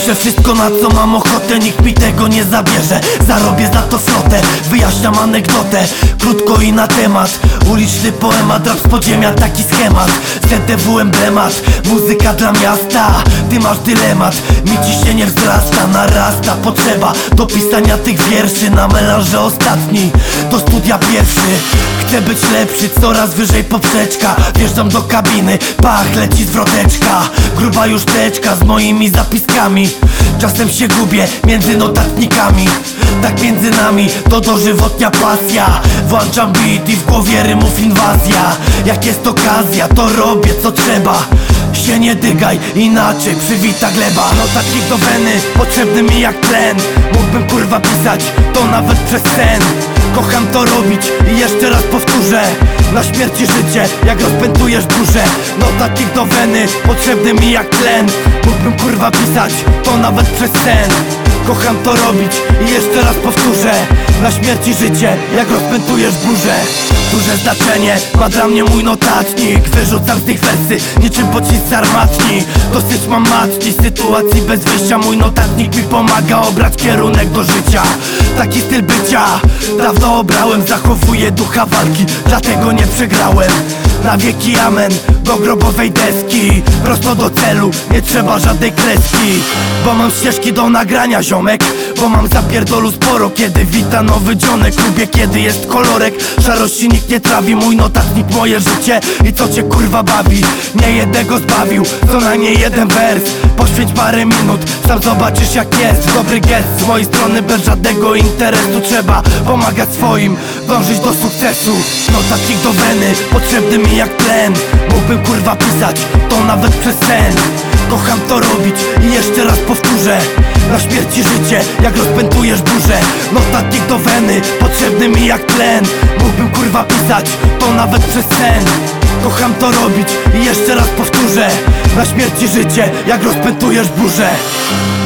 Piszę wszystko, na co mam ochotę, nikt mi tego nie zabierze. Zarobię za to flotę, wyjaśniam anegdotę, krótko i na temat. Uliczny poemat, rap z podziemia, taki schemat. ZDW emblemat, muzyka dla miasta. Ty masz dylemat, mi ciśnienie wzrasta, narasta potrzeba do pisania tych wierszy. Na melanże ostatni, do studia pierwszy. Chcę być lepszy, coraz wyżej poprzeczka. Wjeżdżam do kabiny, pach, leci zwroteczka. Gruba już teczka z moimi zapiskami. Czasem się gubię między notatnikami. Tak między nami, to dożywotnia pasja. Włączam beat i w głowie rymów inwazja. Jak jest okazja, to robię co trzeba. Się nie dygaj, inaczej przywita gleba. Notatnik do weny, potrzebny mi jak tlen. Mógłbym kurwa pisać, to nawet przez sen. Kocham to robić i jeszcze raz powtórzę. Na śmierć i życie, jak rozpętujesz burzę. Notatnik do weny, potrzebny mi jak tlen. Mógłbym kurwa pisać, to nawet przez sen. Kocham to robić i jeszcze raz powtórzę. Na śmierć i życie, jak rozpętujesz burzę. Duże znaczenie ma dla mnie mój notatnik. Wyrzucam z tych wersy niczym pocisk z armatni. Dosyć mam matki, sytuacji bez wyjścia. Mój notatnik mi pomaga obrać kierunek do życia. Taki styl bycia dawno obrałem. Zachowuję ducha walki, dlatego nie przegrałem. Na wieki amen, do grobowej deski. Prosto do celu, nie trzeba żadnej kreski. Bo mam ścieżki do nagrania, ziomek. Bo mam zapierdolu sporo, kiedy wita nowy dzionek. Lubię, kiedy jest kolorek, szarości nikt nie trawi. Mój notatnik, moje życie i co cię kurwa bawi. Nie jednego zbawił, co najmniej jeden wers. Poświęć parę minut, sam zobaczysz jak jest. Dobry gest z mojej strony, bez żadnego interesu. Trzeba pomagać swoim, dążyć do sukcesu. Notatnik do weny, potrzebny mi jak tlen. Mógłbym kurwa pisać, to nawet przez sen. Kocham to robić i jeszcze raz powtórzę. Na śmierć i życie, jak rozpętujesz burzę. Notatnik do weny, potrzebny mi jak tlen. Mógłbym kurwa pisać, to nawet przez sen. Kocham to robić i jeszcze raz powtórzę. Na śmierć i życie, jak rozpętujesz burzę.